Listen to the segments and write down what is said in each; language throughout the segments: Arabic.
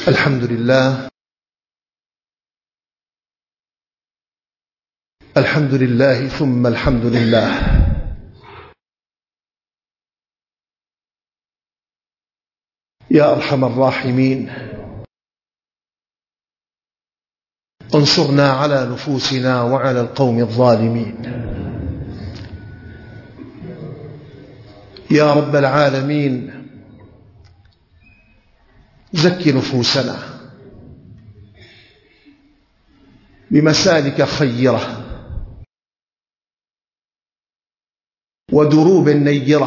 الحمد لله. الحمد لله ثم الحمد لله. يا أرحم الراحمين، انصرنا على نفوسنا وعلى القوم الظالمين. يا رب العالمين، زك نفوسنا بمسالك خيرة ودروب نيرة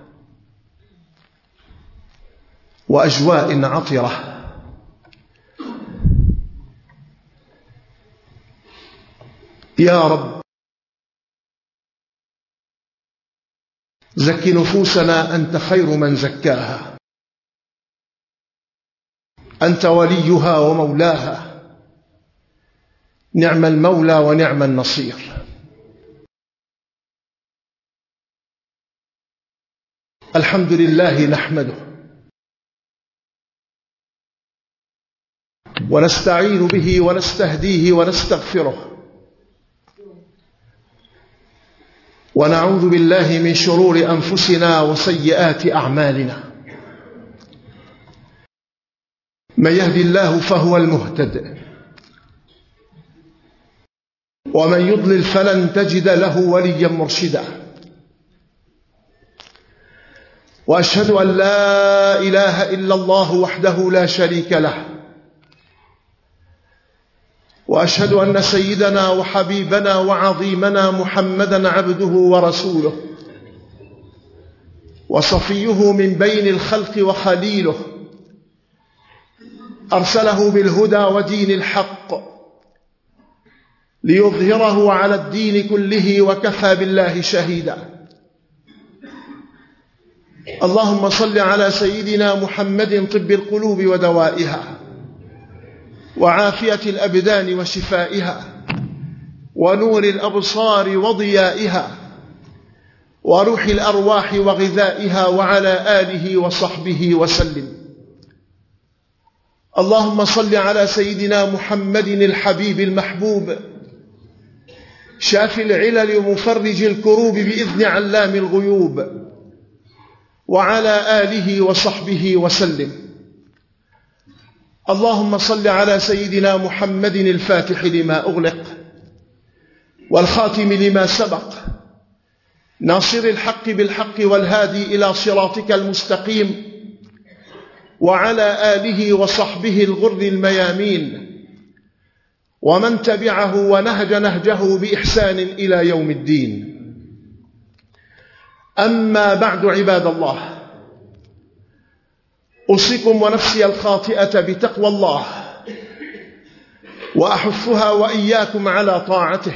وأجواء عطرة. يا رب زك نفوسنا، أنت خير من زكاها، أنت وليها ومولاها، نعم المولى ونعم النصير. الحمد لله نحمده ونستعين به ونستهديه ونستغفره، ونعوذ بالله من شرور أنفسنا وسيئات أعمالنا. من يهدي الله فهو المهتد، ومن يضلل فلن تجد له وليا مرشدا. وأشهد أن لا إله إلا الله وحده لا شريك له، وأشهد أن سيدنا وحبيبنا وعظيمنا محمدا عبده ورسوله، وصفيه من بين الخلق وخليله، أرسله بالهدى ودين الحق ليظهره على الدين كله، وكفى بالله شهيدا. اللهم صل على سيدنا محمد طب القلوب ودوائها، وعافية الأبدان وشفائها، ونور الأبصار وضيائها، وروح الأرواح وغذائها، وعلى آله وصحبه وسلم. اللهم صل على سيدنا محمد الحبيب المحبوب، شافي العلل ومفرج الكروب بإذن علام الغيوب، وعلى آله وصحبه وسلم. اللهم صل على سيدنا محمد الفاتح لما أغلق والخاتم لما سبق، ناصر الحق بالحق والهادي إلى صراطك المستقيم، وعلى آله وصحبه الغر الميامين، ومن تبعه ونهج نهجه بإحسان إلى يوم الدين. أما بعد، عباد الله، أوصيكم ونفسي الخاطئة بتقوى الله، وأحثها وإياكم على طاعته،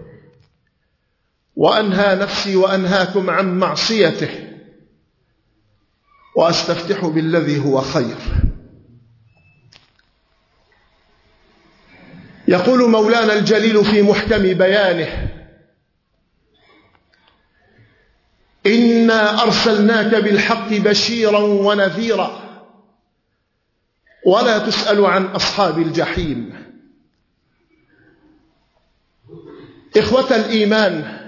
وأنهى نفسي وأنهاكم عن معصيته، وأستفتح بالذي هو خير. يقول مولانا الجليل في محكم بيانه: إنا أرسلناك بالحق بشيرا ونذيرا، ولا تسأل عن أصحاب الجحيم. إخوة الإيمان،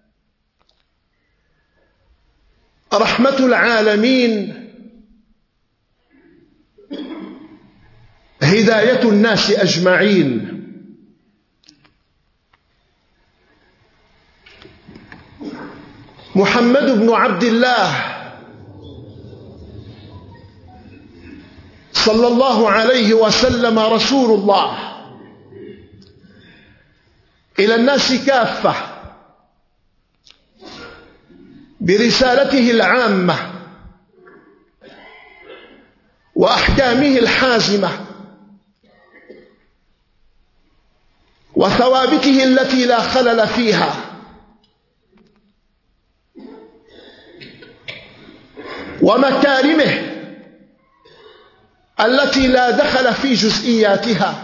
رحمة العالمين هداية الناس أجمعين. محمد بن عبد الله صلى الله عليه وسلم رسول الله إلى الناس كافة برسالته العامة وأحكامه الحازمة وثوابته التي لا خلل فيها، ومكارمه التي لا دخل في جزئياتها.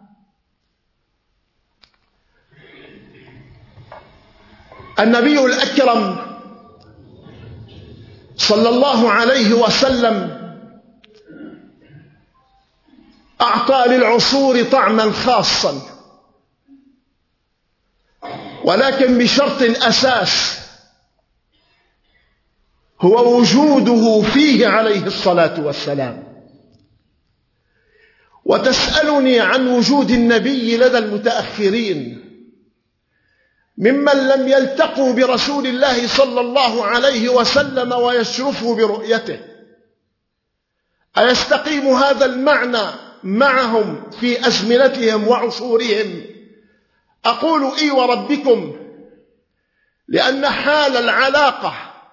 النبي الأكرم صلى الله عليه وسلم أعطى للعصور طعما خاصا، ولكن بشرط أساس هو وجوده فيه عليه الصلاة والسلام. وتسألني عن وجود النبي لدى المتأخرين ممن لم يلتقوا برسول الله صلى الله عليه وسلم ويشرفوا برؤيته، أيستقيم هذا المعنى معهم في أزمنتهم وعصورهم؟ أقول إي وربكم، لأن حال العلاقة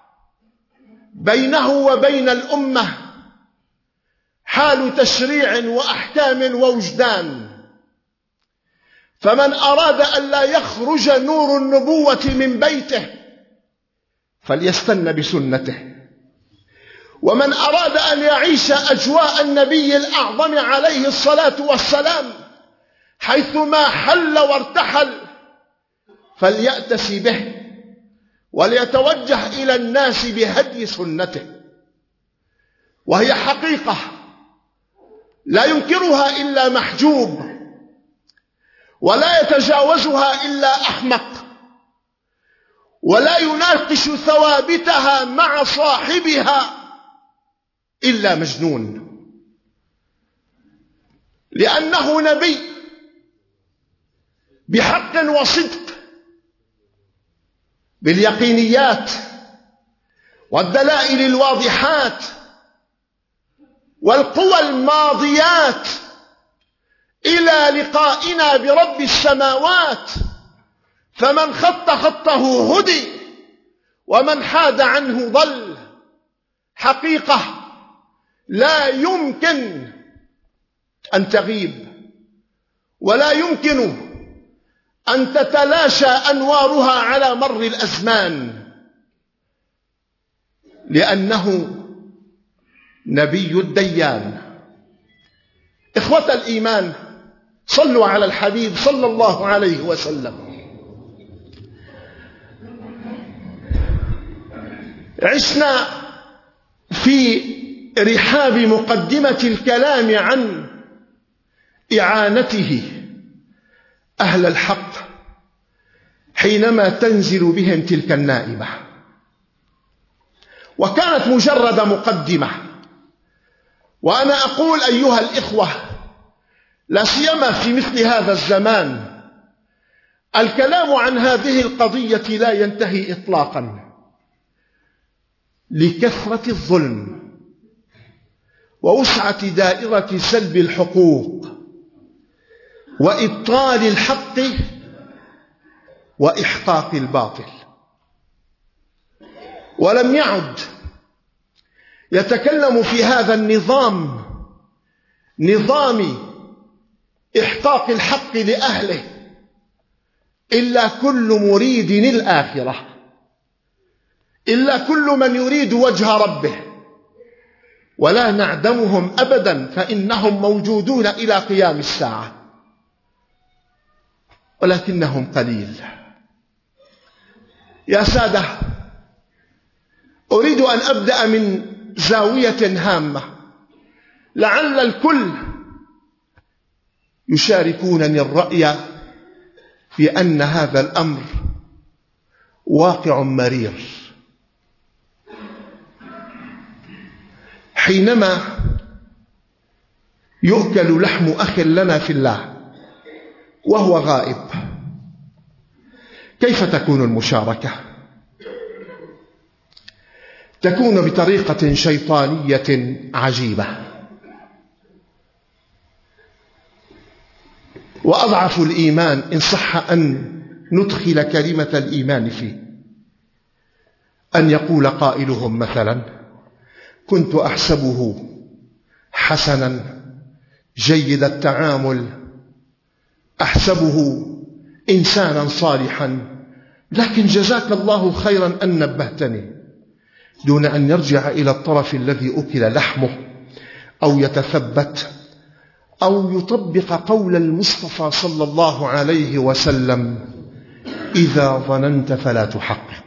بينه وبين الأمة حال تشريع وأحكام ووجدان، فمن أراد أن لا يخرج نور النبوة من بيته فليستن بسنته، ومن أراد أن يعيش أجواء النبي الأعظم عليه الصلاة والسلام حيثما حل وارتحل فليأتس به وليتوجه إلى الناس بهدي سنته. وهي حقيقة لا ينكرها إلا محجوب، ولا يتجاوزها إلا أحمق، ولا يناقش ثوابتها مع صاحبها إلا مجنون، لأنه نبي بحق وصدق، باليقينيات والدلائل الواضحات والقوى الماضيات إلى لقائنا برب السماوات، فمن خط خطه هدي ومن حاد عنه ضل. حقيقة لا يمكن أن تغيب، ولا يمكن أن تتلاشى أنوارها على مر الأزمان، لأنه نبي الديان. إخوة الإيمان، صلوا على الحبيب صلى الله عليه وسلم. عشنا في رحاب مقدمة الكلام عن إعانته أهل الحق حينما تنزل بهم تلك النائبة، وكانت مجرد مقدمة. وأنا أقول أيها الإخوة، لا سيما في مثل هذا الزمان، الكلام عن هذه القضية لا ينتهي إطلاقا، لكثرة الظلم ووسعة دائرة سلب الحقوق وإبطال الحق وإحقاق الباطل. ولم يعد يتكلم في هذا النظام، نظام إحقاق الحق لأهله، إلا كل مريد الآخرة، إلا كل من يريد وجه ربه، ولا نعدمهم أبدا، فإنهم موجودون إلى قيام الساعة، ولكنهم قليل. يا سادة، أريد أن أبدأ من زاوية هامة لعل الكل يشاركونني الرأي في أن هذا الأمر واقع مرير. حينما يؤكل لحم أخ لنا في الله وهو غائب، كيف تكون المشاركة؟ تكون بطريقة شيطانية عجيبة. وأضعف الإيمان إن صح أن ندخل كلمة الإيمان فيه أن يقول قائلهم مثلا: كنت أحسبه حسنا جيد التعامل، أحسبه إنسانا صالحا، لكن جزاك الله خيرا أن نبهتني، دون أن يرجع إلى الطرف الذي أكل لحمه أو يتثبت أو يطبق قول المصطفى صلى الله عليه وسلم: إذا ظننت فلا تحقق.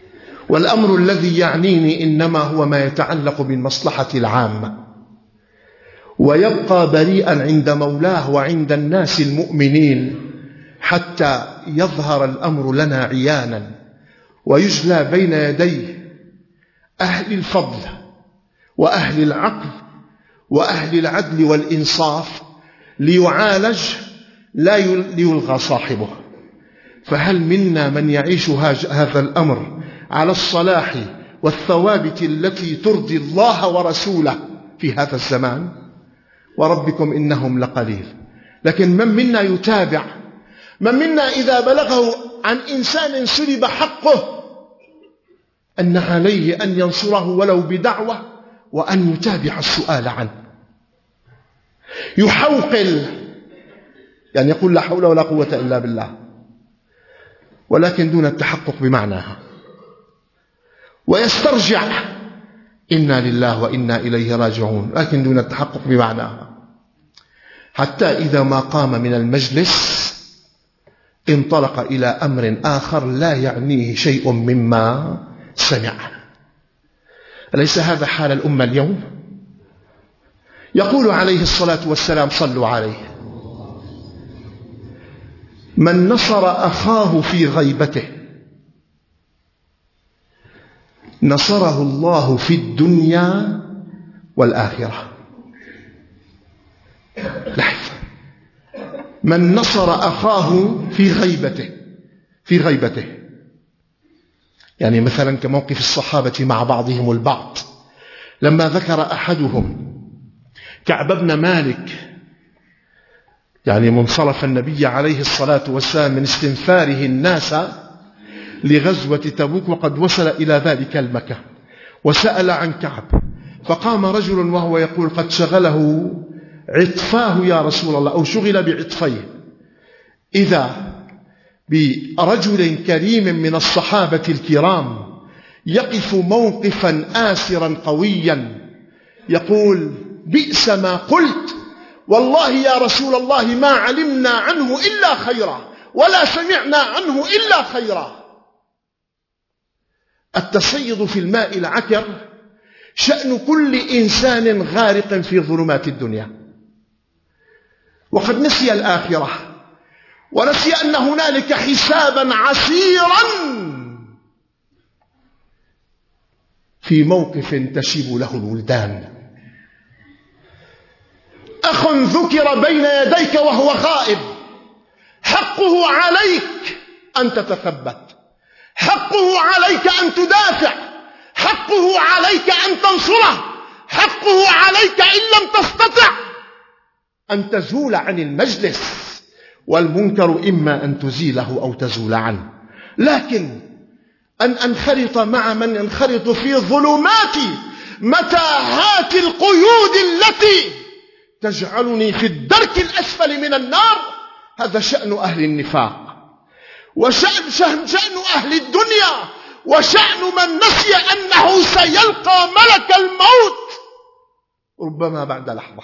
والأمر الذي يعنيني إنما هو ما يتعلق بالمصلحة العامة، ويبقى بريئا عند مولاه وعند الناس المؤمنين حتى يظهر الأمر لنا عيانا ويجلى بين يدي أهل الفضل وأهل العقل وأهل العدل والإنصاف ليعالج لا ليلغى صاحبه. فهل منا من يعيش هذا الأمر على الصلاح والثوابت التي ترضي الله ورسوله في هذا الزمان؟ وربكم إنهم لقليل. لكن من منا يتابع؟ من منا إذا بلغه عن إنسان سلب حقه أن عليه أن ينصره ولو بدعوة وأن يتابع السؤال عنه، يحوقل، يعني يقول لا حول ولا قوة إلا بالله، ولكن دون التحقق بمعناها، ويسترجع إنا لله وإنا إليه راجعون، لكن دون التحقق بمعناها، حتى إذا ما قام من المجلس انطلق إلى أمر آخر لا يعنيه شيء مما سمع. أليس هذا حال الأمة اليوم؟ يقول عليه الصلاة والسلام صلوا عليه: من نصر أخاه في غيبته نصره الله في الدنيا والآخرة. لاحظ، من نصر أخاه في غيبته، يعني مثلا كموقف الصحابة مع بعضهم البعض لما ذكر أحدهم كعب بن مالك، يعني منصرف النبي عليه الصلاة والسلام من استنفاره الناس لغزوة تبوك وقد وصل إلى ذلك المكان، وسأل عن كعب، فقام رجل وهو يقول: قد شغله عطفاه يا رسول الله، أو شغل بعطفيه. إذا برجل كريم من الصحابة الكرام يقف موقفا آسرا قويا يقول: بئس ما قلت، والله يا رسول الله ما علمنا عنه إلا خيرا ولا سمعنا عنه إلا خيرا. التصيد في الماء العكر شأن كل إنسان غارق في ظلمات الدنيا، وقد نسي الآخرة ونسي أن هنالك حسابا عسيرا في موقف تشيب له الولدان. أخ ذكر بين يديك وهو غائب، حقه عليك أن تتثبت، حقه عليك أن تدافع، حقه عليك أن تنصره، حقه عليك إن لم تستطع أن تزول عن المجلس، والمنكر إما أن تزيله أو تزول عنه. لكن أن أنخرط مع من ينخرط في ظلمات متاهات القيود التي تجعلني في الدرك الأسفل من النار، هذا شأن أهل النفاق، وشأن أهل الدنيا، وشأن من نسي أنه سيلقى ملك الموت ربما بعد لحظة،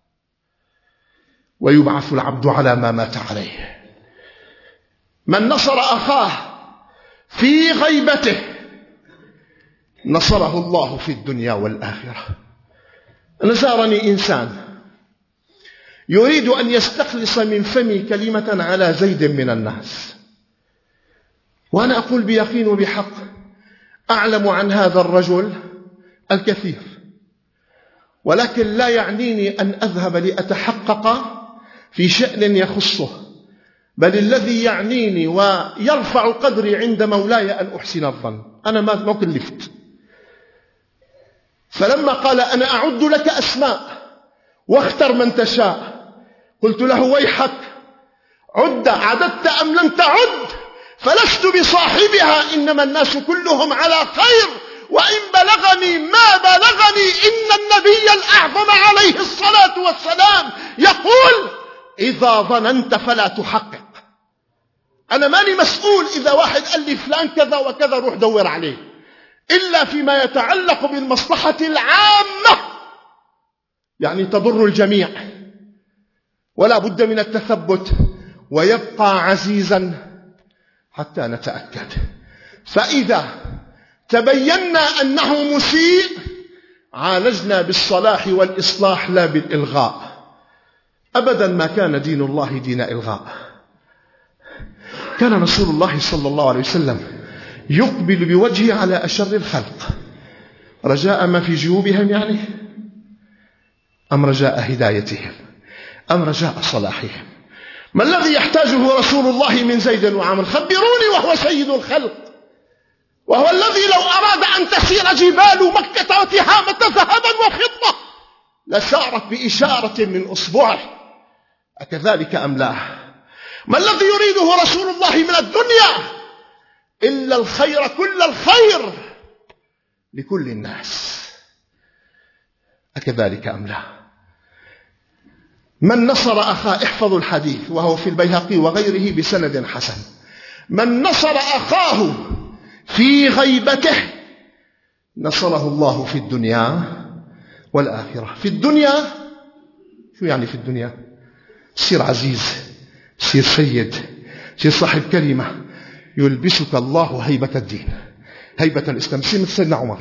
ويبعث العبد على ما مات عليه. من نصر أخاه في غيبته نصره الله في الدنيا والآخرة. نزارني إنسان يريد أن يستخلص من فمي كلمة على زيد من الناس، وأنا أقول بيقين وبحق أعلم عن هذا الرجل الكثير، ولكن لا يعنيني أن أذهب لأتحقق في شأن يخصه، بل الذي يعنيني ويرفع قدري عند مولاي أن أحسن الظن. أنا ما كلفت. فلما قال: أنا أعد لك أسماء واختر من تشاء، قلت له: ويحك، عددت أم لم تعد؟ فلست بصاحبها، إنما الناس كلهم على خير، وإن بلغني ما بلغني إن النبي الأعظم عليه الصلاة والسلام يقول: إذا ظننت فلا تحقق. أنا ماني مسؤول إذا واحد قال لي فلان كذا وكذا روح دور عليه، إلا فيما يتعلق بالمصلحة العامة، يعني تضر الجميع، ولا بد من التثبت، ويبقى عزيزا حتى نتأكد. فإذا تبينا أنه مسيء عالجنا بالصلاح والإصلاح لا بالإلغاء. أبدا ما كان دين الله دين إلغاء. كان رسول الله صلى الله عليه وسلم يقبل بوجهه على أشر الخلق رجاء ما في جيوبهم، يعني أم رجاء هدايتهم أم رجاء صلاحهم؟ ما الذي يحتاجه رسول الله من زيد وعمر؟ خبروني. وهو سيد الخلق، وهو الذي لو أراد أن تسير جبال مكة وتهامة ذهبا وفضة لسارت بإشارة من أصبعه. أكذلك أم لا؟ ما الذي يريده رسول الله من الدنيا إلا الخير، كل الخير لكل الناس. أكذلك أم لا؟ من نصر أخاه، احفظوا الحديث وهو في البيهقي وغيره بسند حسن، من نصر أخاه في غيبته نصره الله في الدنيا والآخرة. في الدنيا شو يعني؟ في الدنيا سير عزيز، سير سيد، سير صاحب كلمة، يلبسك الله هيبة الدين، هيبة الإسلام، مثل سيدنا عمر.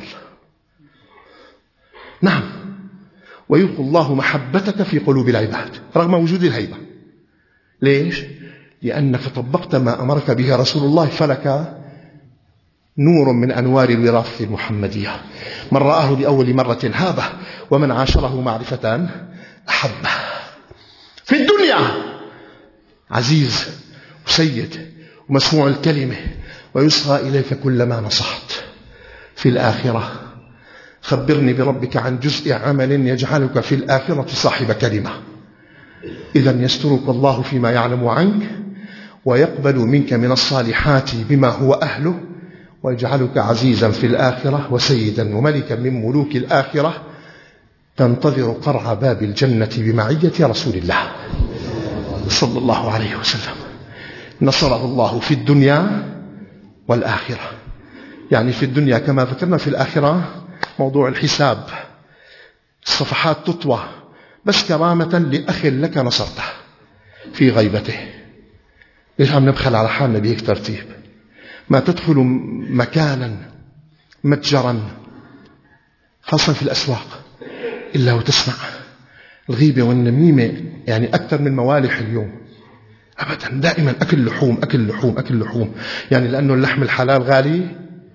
نعم، ويلقي الله محبتك في قلوب العباد رغم وجود الهيبة. ليش؟ لأنك طبقت ما أمرك به رسول الله، فلك نور من أنوار الوراثة المحمدية. من رآه لأول مرة هابه، ومن عاشره معرفة أحبه. في الدنيا عزيز وسيد ومسموع الكلمة ويصغى إليك كلما نصحت. في الآخرة خبرني بربك عن جزء عمل يجعلك في الآخرة صاحب كلمة. إذن يسترك الله فيما يعلم عنك، ويقبل منك من الصالحات بما هو أهله، ويجعلك عزيزا في الآخرة وسيدا وملكا من ملوك الآخرة، تنتظر قرع باب الجنة بمعية رسول الله صلى الله عليه وسلم. نصره الله في الدنيا والآخرة، يعني في الدنيا كما ذكرنا، في الآخرة موضوع الحساب، الصفحات تطوى، بس كرامة لأخ لك نصرته في غيبته. ليش عم نبخل على حالنا بهيك ترتيب؟ ما تدخل مكانا متجرا خاصة في الأسواق إلا وتسمع الغيبة والنميمة، يعني أكثر من موالح اليوم. أبدا، دائما أكل لحوم أكل لحوم أكل لحوم، يعني لأنه اللحم الحلال غالي.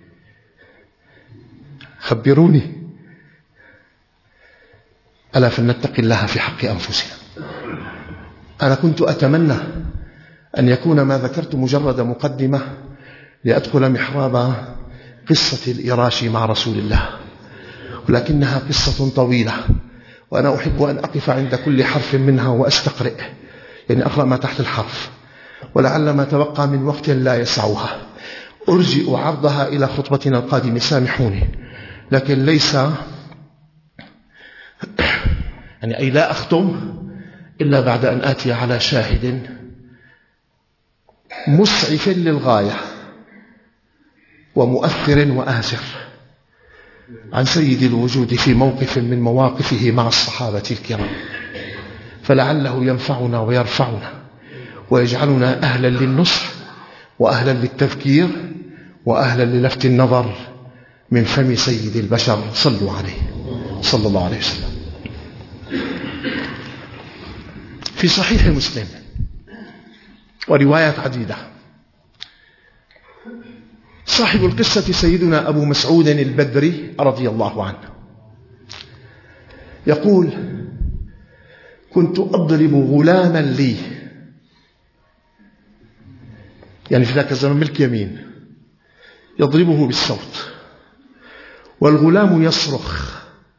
خبروني. ألا فلنتق الله في حق أنفسنا. أنا كنت أتمنى أن يكون ما ذكرت مجرد مقدمة لأدخل محراب قصة الإراشي مع رسول الله، ولكنها قصة طويلة، وأنا أحب أن أقف عند كل حرف منها وأستقرئ، يعني أقرأ ما تحت الحرف، ولعل ما تبقى من وقت لا يسعها. أرجئ عرضها إلى خطبتنا القادمة، سامحوني، لكن ليس يعني أي لا أختم إلا بعد أن آتي على شاهد مسعف للغاية ومؤثر وآسر عن سيد الوجود في موقف من مواقفه مع الصحابة الكرام، فلعله ينفعنا ويرفعنا ويجعلنا أهلا للنصح وأهلا للتذكير وأهلا للفت النظر من فم سيد البشر. صلوا عليه صلى الله عليه وسلم. في صحيح مسلم وروايات عديدة، صاحب القصة سيدنا أبو مسعود البدري رضي الله عنه يقول: كنت أضرب غلاما لي، يعني في ذاك الزمن ملك يمين، يضربه بالصوت، والغلام يصرخ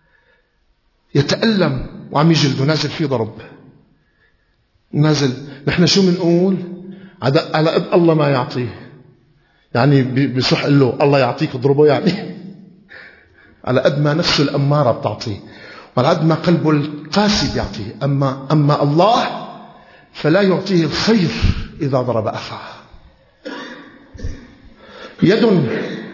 يتألم وعم يجلده، نازل فيه ضرب، نازل. نحن شو منقول؟ على قد الله ما يعطيه، يعني بصح له الله يعطيك اضربه، يعني على قد ما نفسه الأمارة بتعطيه، وعلى قد ما قلبه القاسي بيعطيه. أما الله فلا يعطيه الخير إذا ضرب أخاه. يد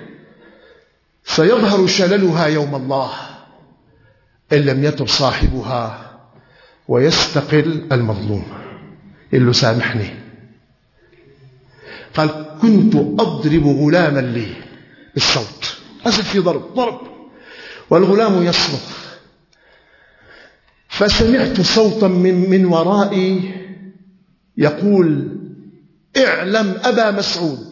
سيظهر شللها يوم الله إن لم يتب صاحبها ويستقل المظلوم. قل له سامحني. قال: كنت أضرب غلاما لي بالصوت، أزل في ضرب، والغلام يصرخ، فسمعت صوتا من ورائي يقول: اعلم أبا مسعود.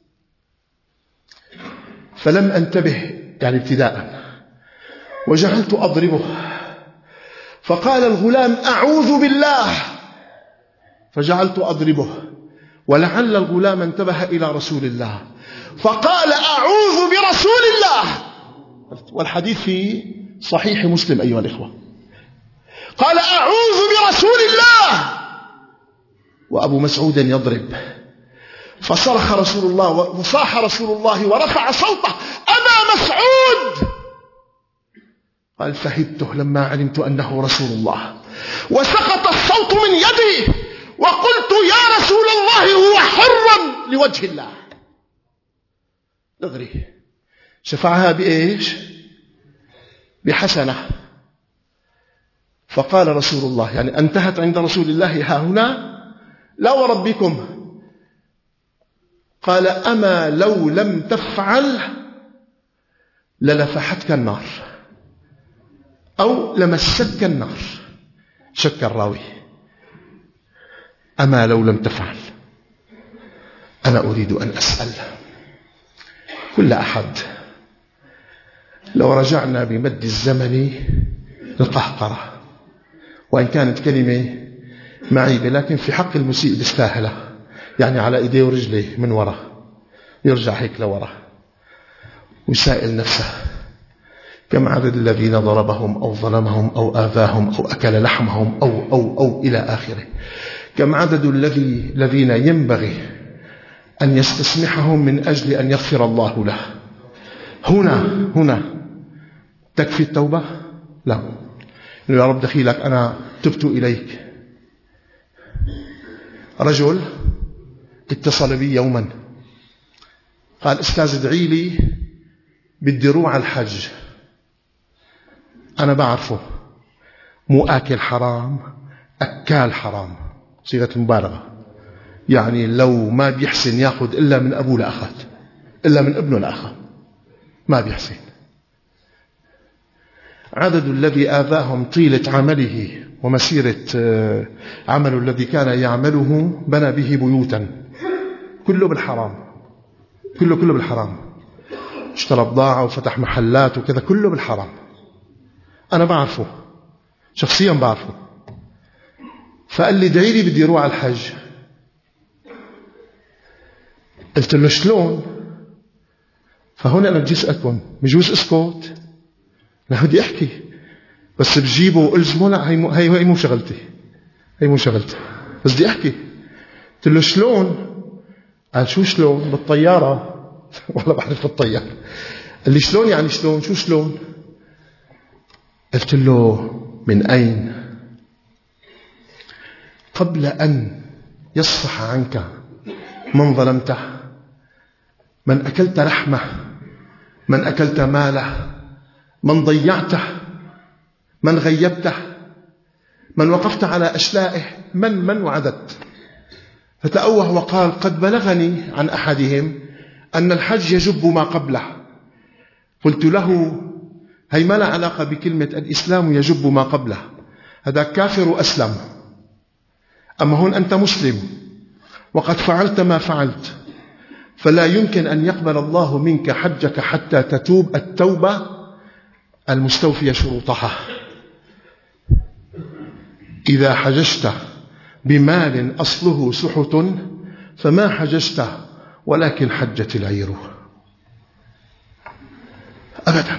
فلم أنتبه يعني ابتداء، وجعلت أضربه، فقال الغلام: أعوذ بالله، فجعلت أضربه، ولعل الغلام انتبه إلى رسول الله فقال: أعوذ برسول الله. والحديث في صحيح مسلم أيها الإخوة. قال: أعوذ برسول الله، وأبو مسعود يضرب. فصرخ رسول الله وصاح رسول الله ورفع صوته: أبا مسعود. قال: فهبته لما علمت أنه رسول الله، وسقط الصوت من يدي، وقلت: يا رسول الله، هو حر لوجه الله. دغري شفعها بإيش؟ بحسنة. فقال رسول الله، يعني انتهت عند رسول الله ها هنا؟ لا وربكم. قال: أما لو لم تفعل للفحتك النار أو لمستك النار. شك الراوي. أما لو لم تفعل. أنا أريد أن أسأل كل أحد، لو رجعنا بمد الزمن للقهقرة، وإن كانت كلمة معيبة لكن في حق المسيء بستاهلة، يعني على إيديه ورجليه من وراء، يرجع هيك لوراء ويسائل نفسه: كم عدد الذين ضربهم أو ظلمهم أو آذاهم أو أكل لحمهم أو إلى آخره؟ كم عدد الذين ينبغي أن يستسمحهم من أجل أن يغفر الله له؟ هنا تكفي التوبة؟ لا. يا رب دخيلك، أنا تبت إليك. رجل اتصل بي يوما قال: أستاذ ادعي لي بدي روح على الحج. أنا بعرفه مو آكل حرام، أكال حرام، صيغة المبالغة، يعني لو ما بيحسن ياخذ إلا من أبوه لأخذ، إلا من ابنه لأخذ، ما بيحسن. عدد الذي آذاهم طيلة عمله ومسيرة عمله الذي كان يعمله، بنى به بيوتا، كله بالحرام، كله بالحرام، اشترى بضاعة وفتح محلات وكذا، كله بالحرام. أنا بعرفه شخصيا، بعرفه. فقال لي: ادعي لي بدي اروح على الحج. قلت له: شلون؟ فهون أنا بدي أسألكم، بجوز اسكت؟ لا، بدي أحكي، بس بجيبه وألزمه؟ لا، هي مو شغلتي، هي مو شغلتي، بس بدي أحكي. قلت له: شلون؟ قال: شو شلون؟ بالطيارة. والله بعرف الطيارة. قال لي: شلون يعني شلون؟ شو شلون؟ قلت له: من أين؟ قبل أن يصفح عنك من ظلمته، من أكلت لحمه، من أكلت ماله، من ضيعته، من غيبته، من وقفت على أشلائه، من وعدت. فتأوه وقال: قد بلغني عن أحدهم أن الحج يجب ما قبله. قلت له: هي ما لا علاقة بكلمة الإسلام يجب ما قبله، هذا كافر أسلم. أما هون أنت مسلم وقد فعلت ما فعلت، فلا يمكن أن يقبل الله منك حجك حتى تتوب التوبة المستوفية شروطها. إذا حججت بمال أصله سحت فما حججت ولكن حجت العير. أبدا.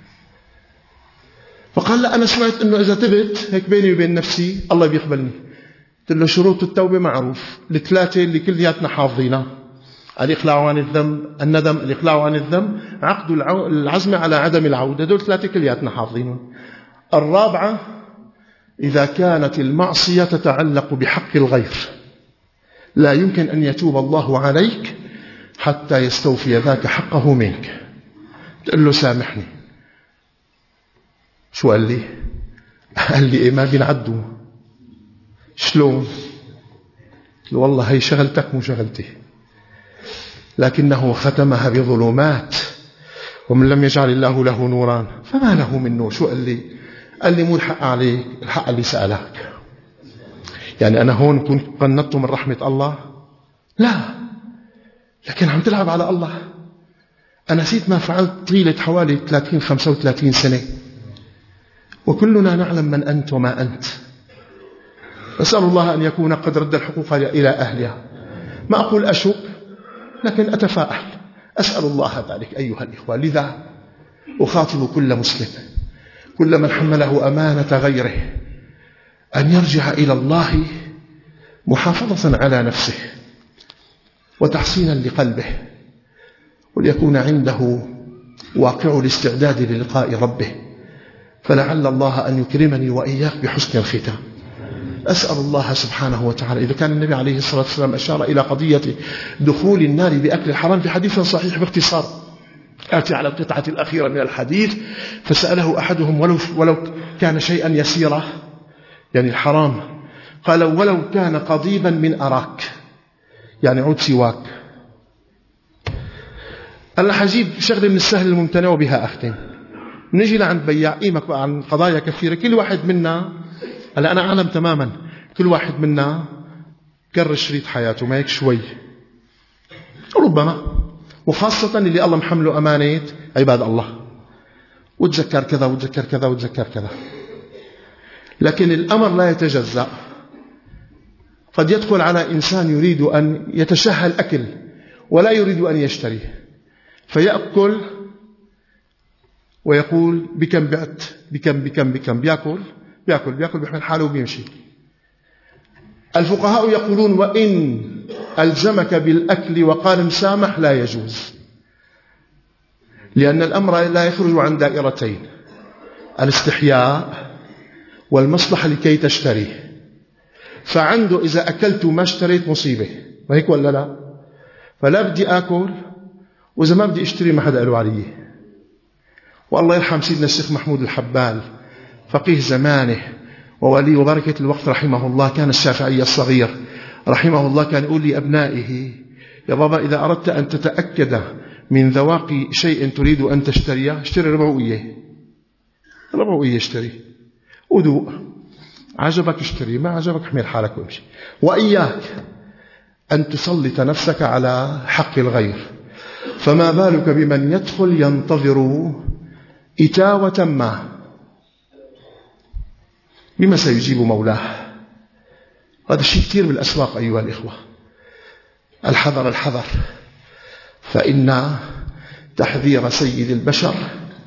فقال: لا، أنا سمعت أنه إذا تبت هيك بيني وبين نفسي الله بيقبلني. قلت له: شروط التوبة معروف، الثلاثة اللي كلياتنا حافظينها: الإقلاع عن الذنب، الندم، الإقلاع عن الذنب، عقد العزم على عدم العودة. دول ثلاثة كلياتنا حافظينهم. الرابعة: إذا كانت المعصية تتعلق بحق الغير، لا يمكن أن يتوب الله عليك حتى يستوفي ذاك حقه منك. تقول له: سامحني. شو قال لي؟ قال لي: إيه ما بينعدوا. شلون؟ قلت له: والله هي شغلتك مو شغلتي. لكنه ختمها بظلمات ومن لم يجعل الله له نورا فما له من نور. شو قال لي؟ قال لي مو الحق عليك، الحق اللي سألك. يعني أنا هون كنت قنطت من رحمة الله؟ لا، لكن عم تلعب على الله. أنا نسيت ما فعلت طيلة حوالي 30-35 سنة، وكلنا نعلم من أنت وما أنت. أسأل الله أن يكون قد رد الحقوق إلى أهلها. ما أقول أشك، لكن أتفائل. أسأل الله ذلك أيها الإخوة. لذا أخاطب كل مسلم، كل من حمله أمانة غيره، أن يرجع إلى الله محافظة على نفسه وتحسينا لقلبه، وليكون عنده واقع الاستعداد للقاء ربه، فلعل الله أن يكرمني وإياك بحسن الختام. أسأل الله سبحانه وتعالى. إذا كان النبي عليه الصلاة والسلام أشار إلى قضية دخول النار بأكل الحرام في حديث صحيح باختصار، آتي على القطعة الأخيرة من الحديث، فسأله أحدهم ولو كان شيئا يسيرا، يعني الحرام، قال ولو كان قضيبا من أراك، يعني عود سواك. أنا حجيب شغلة من السهل الممتنع وبها أختم. نجي لعند بياع قيمك بقى عن قضايا كثيرة. كل واحد منا، هلا أنا أعلم تماما، كل واحد منا كرر شريط حياته، ما هيك شوي ربما، وخاصة اللي الله محمله أمانة عباد الله، وتذكر كذا وتذكر كذا وتذكر كذا. لكن الأمر لا يتجزأ. قد يدخل على إنسان يريد أن يتشهى الأكل ولا يريد أن يشتري، فيأكل ويقول بكم بعت، بكم بيأكل بيحمل حاله وبيمشي. الفقهاء يقولون وإن ألزمك بالأكل وقال مسامح لا يجوز، لأن الأمر لا يخرج عن دائرتين: الاستحياء والمصلحة لكي تشتري. فعنده إذا أكلت وما اشتريت مصيبة، ما هيك ولا لا؟ فلا بدي أكل، وإذا ما بدي اشتري ما حدا قالوا علي. والله يرحم سيدنا الشيخ محمود الحبال فقيه زمانه وولي وبركة الوقت رحمه الله، كان الشافعي الصغير رحمه الله، كان يقول لأبنائه: يا بابا إذا أردت أن تتأكد من ذواق شيء تريد أن تشتريه، اشتري ربعوية اشتري ودوق، عجبك اشتري، ما عجبك احمل حالك وامشي. وإياك أن تسلط نفسك على حق الغير، فما بالك بمن يدخل ينتظر إتاوة ما، بما سيجيب مولاه. هذا الشيء كثير بالأسواق أيها الإخوة. الحذر، فإن تحذير سيد البشر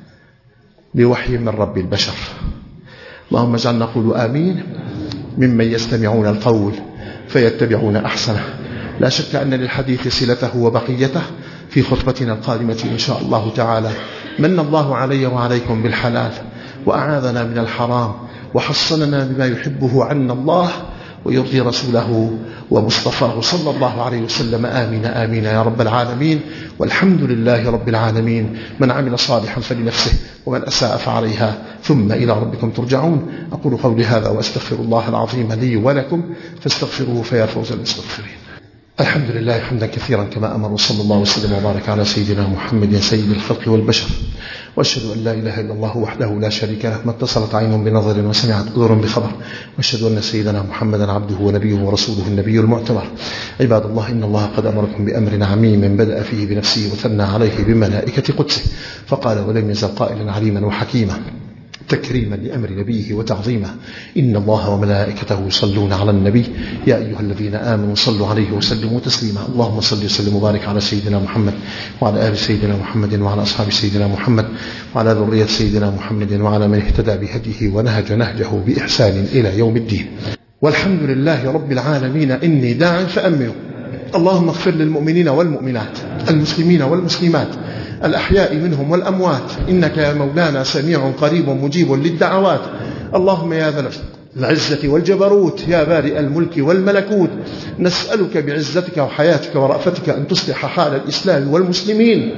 بوحي من رب البشر. اللهم اجعلنا نقول آمين ممن يستمعون القول فيتبعون أحسنه. لا شك أن للحديث صلته وبقيته في خطبتنا القادمة إن شاء الله تعالى. من الله علي وعليكم بالحلال، وأعاذنا من الحرام، وحصننا بما يحبه عنا الله ويرضي رسوله ومصطفاه صلى الله عليه وسلم. آمين آمين يا رب العالمين. والحمد لله رب العالمين. من عمل صالحا فلنفسه ومن أساء فعليها، ثم إلى ربكم ترجعون. أقول قولي هذا وأستغفر الله العظيم لي ولكم، فاستغفروه فيا فوز المستغفرين. الحمد لله حمدا كثيرا كما أمر، وصلى الله وسلم وبارك على سيدنا محمد سيد الخلق والبشر. وأشهد أن لا إله إلا الله وحده لا شريك له، ما اتصلت عين بنظر وسمعت أذن بخبر. وأشهد أن سيدنا محمدا عبده ونبيه ورسوله النبي المعتبر. عباد الله، إن الله قد أمركم بأمر عميم بدأ فيه بنفسه وثنى عليه بملائكة قدسه، فقال: ولم يزل قائلا عليما وحكيما، تكريما لأمر نبيه وتعظيما. إن الله وملائكته يصلون على النبي، يا أيها الذين آمنوا صلوا عليه وسلموا تسليما. اللهم صل وسلم وبارك على سيدنا محمد وعلى آل سيدنا محمد وعلى أصحاب سيدنا محمد وعلى ذرية سيدنا محمد وعلى من اهتدى بهديه ونهج نهجه بإحسان إلى يوم الدين. والحمد لله رب العالمين. إني داع فأمنوا. اللهم اغفر للمؤمنين والمؤمنات، المسلمين والمسلمات، الأحياء منهم والأموات، إنك يا مولانا سميع قريب مجيب للدعوات. اللهم يا ذا العزة والجبروت، يا بارئ الملك والملكوت، نسألك بعزتك وحياتك ورأفتك أن تصلح حال الإسلام والمسلمين.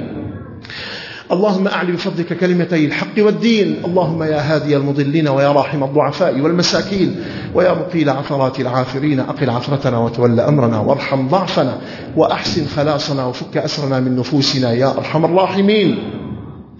اللهم أعلي بفضلك كلمتي الحق والدين. اللهم يا هادي المضلين، ويا راحم الضعفاء والمساكين، ويا مقيل عثرات العاثرين، أقل عثرتنا وتول أمرنا، وارحم ضعفنا، وأحسن خلاصنا، وفك أسرنا من نفوسنا يا أرحم الراحمين.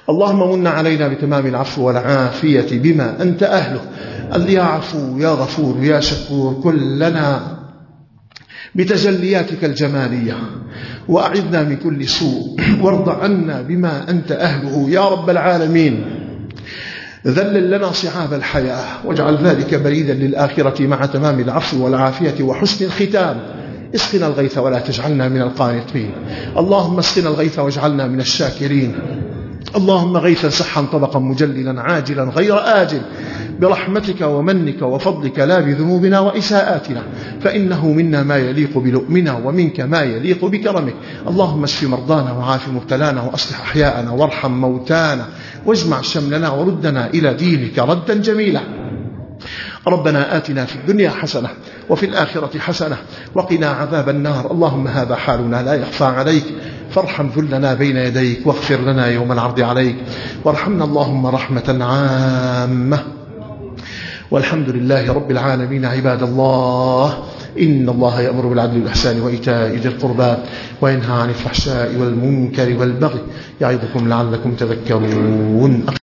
اللهم من علينا بتمام العفو والعافية بما أنت أهله. يا عفو يا غفور يا شكور، كلنا بتجلياتك الجمالية، وأعذنا من كل سوء، وارض عنا بما أنت أهله يا رب العالمين. ذلل لنا صعاب الحياة، واجعل ذلك بريدا للآخرة مع تمام العفو والعافية وحسن الختام. اسقنا الغيث ولا تجعلنا من القانطين. اللهم اسقنا الغيث واجعلنا من الشاكرين. اللهم غيثا سحا طبقا مجللا عاجلا غير آجل، برحمتك ومنك وفضلك لا بذنوبنا وإساءاتنا، فإنه منا ما يليق بلؤمنا ومنك ما يليق بكرمك. اللهم اشف مرضانا وعاف مبتلانا وأصلح أحياءنا وارحم موتانا واجمع شملنا وردنا إلى دينك ردا جميلا. ربنا آتنا في الدنيا حسنة وفي الآخرة حسنة وقنا عذاب النار. اللهم هذا حالنا لا يخفى عليك، فارحم ذلنا بين يديك واغفر لنا يوم العرض عليك، وارحمنا اللهم رحمة عامة. والحمد لله رب العالمين. عباد الله، إن الله يأمر بالعدل والإحسان وإيتاء ذي القربى وينهى عن الفحشاء والمنكر والبغي، يعظكم لعلكم تذكرون.